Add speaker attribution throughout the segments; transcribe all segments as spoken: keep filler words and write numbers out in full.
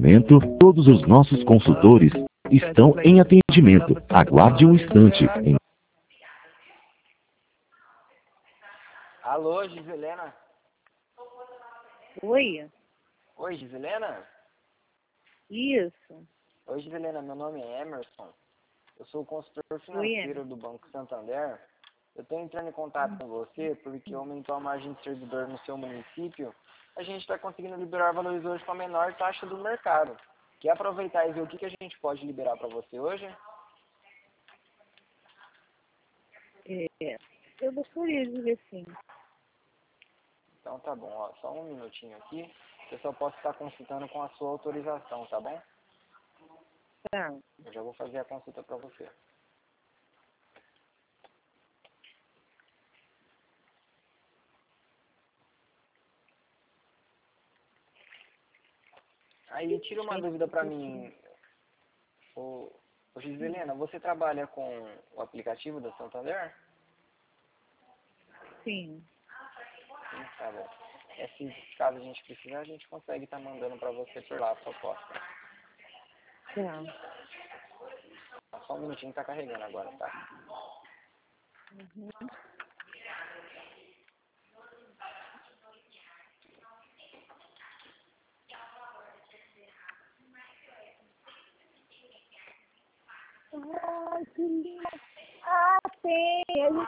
Speaker 1: momento, todos os nossos consultores estão em atendimento. Aguarde um instante. Em...
Speaker 2: Alô, Giselena?
Speaker 3: Oi?
Speaker 2: Oi, Giselena?
Speaker 3: Isso.
Speaker 2: Oi, Giselena, meu nome é Emerson. Eu sou o consultor financeiro do Banco Santander. Eu estou entrando em contato com você porque aumentou a margem de servidor no seu município. A gente está conseguindo liberar valores hoje com a menor taxa do mercado. Quer aproveitar e ver o que, que a gente pode liberar para você hoje?
Speaker 3: É, eu gostaria de ver sim.
Speaker 2: Então tá bom, ó, só um minutinho aqui. Eu só posso estar consultando com a sua autorização, tá bom?
Speaker 3: Tá.
Speaker 2: Eu já vou fazer a consulta para você. Aí, tira uma dúvida para mim. Ô, ô Giselena, você trabalha com o aplicativo da Santander?
Speaker 3: Sim.
Speaker 2: Sim, tá bom. É, se caso a gente precisar, a gente consegue estar mandando para você por lá a proposta.
Speaker 3: Tá.
Speaker 2: Só um minutinho, tá carregando agora, tá?
Speaker 3: Uhum. Ai, que lindo. Ah, tem.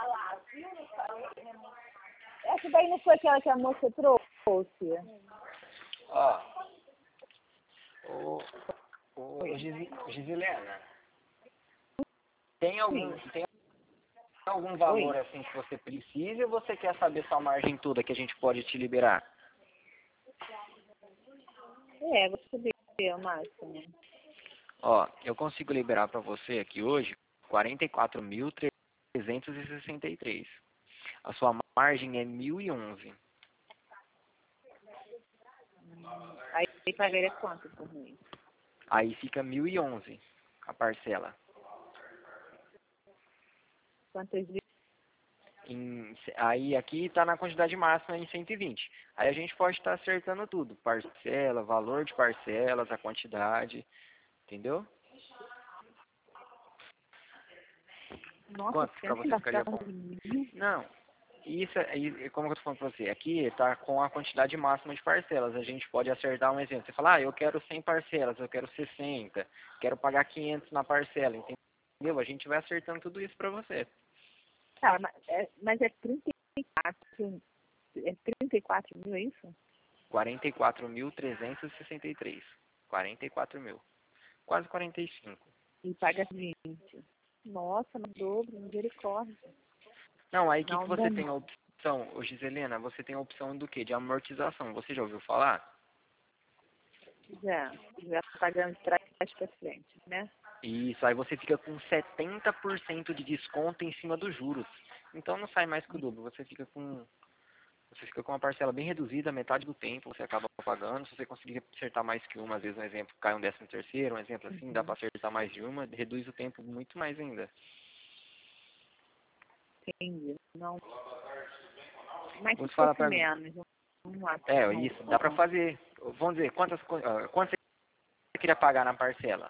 Speaker 3: Essa daí não foi aquela que a moça trouxe?
Speaker 2: Ó, ô, ô Gisi- Gisilena, tem algum, tem algum valor
Speaker 3: Oi.
Speaker 2: assim que você precisa ou você quer saber sua margem toda que a gente pode te liberar?
Speaker 3: É, vou saber o máximo.
Speaker 2: Ó, eu consigo liberar para você aqui hoje quarenta e quatro mil trezentos e sessenta e três. A sua margem é mil e onze.
Speaker 3: Aí pagaria quanto por mês?
Speaker 2: Aí fica mil e onze a parcela.
Speaker 3: Quantos dias?
Speaker 2: Em, aí aqui está na quantidade máxima em cento e vinte. Aí a gente pode estar acertando tudo. Parcela, valor de parcelas, a quantidade. Entendeu?
Speaker 3: Nossa,
Speaker 2: Quanto para
Speaker 3: cento
Speaker 2: você ficaria bom?
Speaker 3: de mil?
Speaker 2: Não. Isso é, é como eu estou falando para você. Aqui está com a quantidade máxima de parcelas. A gente pode acertar um exemplo. Você fala, ah, eu quero cem parcelas, eu quero sessenta, quero pagar quinhentos na parcela. Entendeu? A gente vai acertando tudo isso para você.
Speaker 3: Tá, mas é, mas é trinta e quatro, é trinta e quatro mil, é isso?
Speaker 2: quarenta e quatro mil trezentos e sessenta e três. quarenta e quatro mil. Quase quarenta e cinco.
Speaker 3: E paga vinte. Nossa, no dobro, misericórdia.
Speaker 2: Não, aí o que, que
Speaker 3: Não,
Speaker 2: você
Speaker 3: não,
Speaker 2: tem a opção, ô Giselena? Você tem a opção do quê? De amortização. Você já ouviu falar?
Speaker 3: já, já pagando de trás para frente, né?
Speaker 2: Isso, aí você fica com setenta por cento de desconto em cima dos juros. Então não sai mais que o dobro. Você fica com você fica com uma parcela bem reduzida, metade do tempo você acaba pagando. Se você conseguir acertar mais que uma, às vezes um exemplo, cai um décimo terceiro, um exemplo assim, dá para acertar mais de uma, reduz o tempo muito mais ainda.
Speaker 3: Entendi. Não. Mas se
Speaker 2: Você fala
Speaker 3: fosse
Speaker 2: pra mim,
Speaker 3: menos, vamos lá.
Speaker 2: é,
Speaker 3: Não,
Speaker 2: isso, dá pra fazer. Vamos dizer, quantas, ah, quanto você queria pagar na parcela?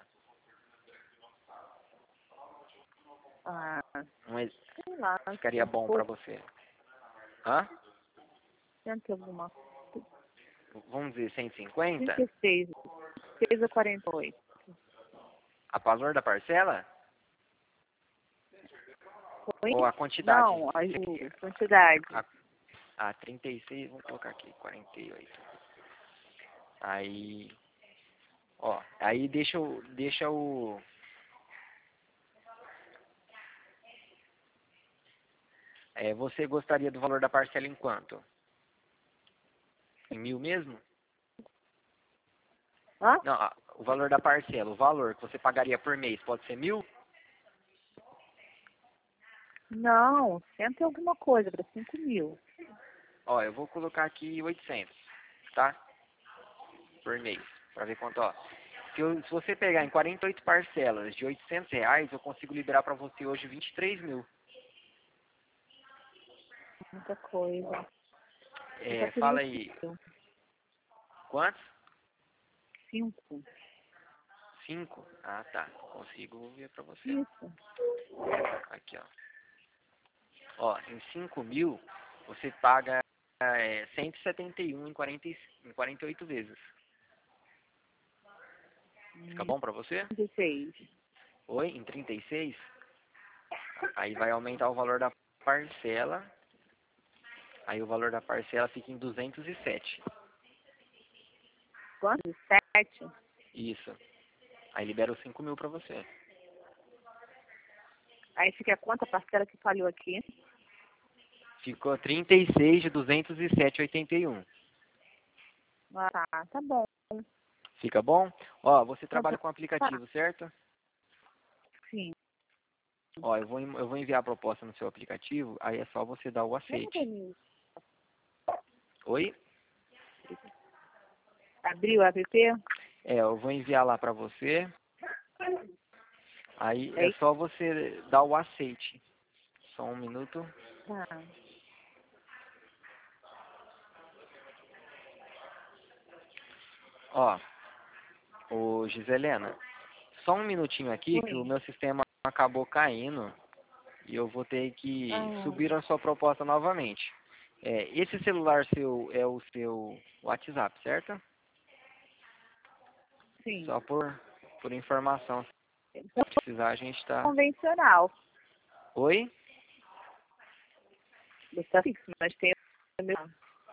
Speaker 3: ah,
Speaker 2: Um, ex-
Speaker 3: sei lá,
Speaker 2: ficaria bom pra você. Hã?
Speaker 3: cento e alguma
Speaker 2: Vamos dizer cento e cinquenta?
Speaker 3: trinta e seis, seis a quarenta e oito.
Speaker 2: A valor da parcela?
Speaker 3: Oi?
Speaker 2: Ou a quantidade?
Speaker 3: Não, a,
Speaker 2: Você
Speaker 3: o,
Speaker 2: quer-
Speaker 3: quantidade.
Speaker 2: A, a trinta e seis, vamos colocar aqui, quarenta e oito. Aí, ó, aí deixa o, deixa o, é, você gostaria do valor da parcela em quanto? Em mil mesmo?
Speaker 3: Hã?
Speaker 2: Não, a- o valor da parcela, o valor que você pagaria por mês pode ser mil?
Speaker 3: Não, cento e alguma coisa, para cinco mil.
Speaker 2: Ó, eu vou colocar aqui oitocentos, tá? Por mês, pra ver quanto, ó. Se, eu, se você pegar em quarenta e oito parcelas de oitocentos reais, eu consigo liberar pra você hoje vinte e três mil.
Speaker 3: Muita coisa. Eu só
Speaker 2: É,
Speaker 3: queria
Speaker 2: fala aí,
Speaker 3: cinco.
Speaker 2: quantos?
Speaker 3: Cinco.
Speaker 2: cinco? Ah, tá. Consigo ver pra você.
Speaker 3: Isso.
Speaker 2: Aqui, ó. Ó, em cinco mil, você paga é, cento e setenta e um em, quarenta, e- em quarenta e oito vezes. Fica bom pra você?
Speaker 3: dezesseis.
Speaker 2: Oi? Em trinta e seis? Aí vai aumentar o valor da parcela. Aí o valor da parcela fica em duzentos e sete.
Speaker 3: Quanto? Sete?
Speaker 2: Isso. Aí libera os cinco mil pra você.
Speaker 3: Aí fica quanto a parcela que falhou aqui?
Speaker 2: Ficou trinta e seis de duzentos e sete e oitenta e um.
Speaker 3: Ah, tá, tá bom.
Speaker 2: Fica bom? Ó, você
Speaker 3: Tá
Speaker 2: trabalha
Speaker 3: bom.
Speaker 2: com aplicativo, certo?
Speaker 3: Sim.
Speaker 2: Ó, eu vou, em- eu vou enviar a proposta no seu aplicativo, aí é só você dar o aceite. Oi?
Speaker 3: Abriu o app?
Speaker 2: É, eu vou enviar lá pra você. Aí é
Speaker 3: Aí.
Speaker 2: só você dar o aceite. Só um minuto.
Speaker 3: Tá.
Speaker 2: Ó, ô Giselena, só um minutinho aqui que o
Speaker 3: Oi.
Speaker 2: meu sistema acabou caindo e eu vou ter que
Speaker 3: Ah,
Speaker 2: subir a sua proposta novamente. É, esse celular seu é o seu WhatsApp, certo?
Speaker 3: sim.
Speaker 2: Só por, por informação,
Speaker 3: Então,
Speaker 2: se precisar a gente tá...
Speaker 3: convencional.
Speaker 2: Oi?
Speaker 3: Está fixo, mas tem o meu.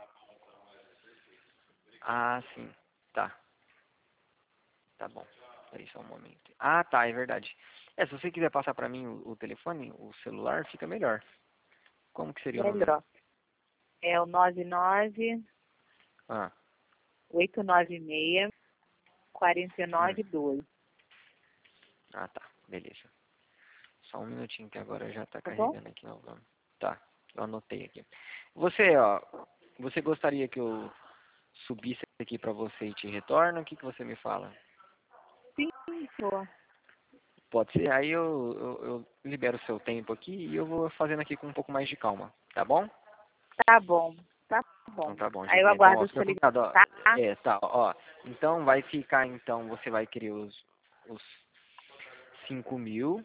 Speaker 2: Ah, sim. Tá. Tá bom. Aí só um momento. Ah, tá, é verdade. É, se você quiser passar pra mim o, o telefone, o celular, fica melhor. Como que seria o número?
Speaker 3: Melhor. É o nove nove
Speaker 2: Ah,
Speaker 3: oito nove seis quatro
Speaker 2: hum.
Speaker 3: nove dois.
Speaker 2: Ah, tá. Beleza. Só um minutinho que agora já tá
Speaker 3: Tá bom?
Speaker 2: carregando aqui novamente. Tá, eu anotei aqui. Você, ó, você gostaria que eu subisse aqui pra você e te retorno? O que que você me fala?
Speaker 3: Sim, senhor.
Speaker 2: Pode ser? Aí eu, eu, eu libero o seu tempo aqui e eu vou fazendo aqui com um pouco mais de calma, tá bom?
Speaker 3: Tá bom. Tá bom.
Speaker 2: Então tá bom,
Speaker 3: Aí eu
Speaker 2: Gisele. Então, ó,
Speaker 3: aguardo o
Speaker 2: fica
Speaker 3: seu
Speaker 2: combinado, ó.
Speaker 3: ligação, tá?
Speaker 2: É, tá, ó. Então vai ficar, então, você vai querer os, os cinco mil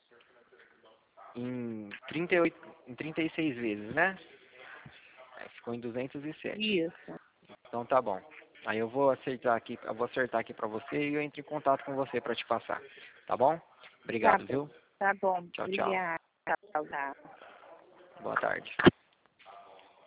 Speaker 2: em trinta e oito, em trinta e seis vezes, né? Aí ficou em duzentos e sete.
Speaker 3: Isso.
Speaker 2: Então tá bom. Aí eu vou acertar aqui, eu vou acertar aqui pra você e eu entro em contato com você pra te passar. Tá bom?
Speaker 3: Tá
Speaker 2: Obrigado,
Speaker 3: bom.
Speaker 2: viu?
Speaker 3: Tá bom.
Speaker 2: Tchau, tchau.
Speaker 3: Obrigada. Tchau, tchau.
Speaker 2: Boa tarde.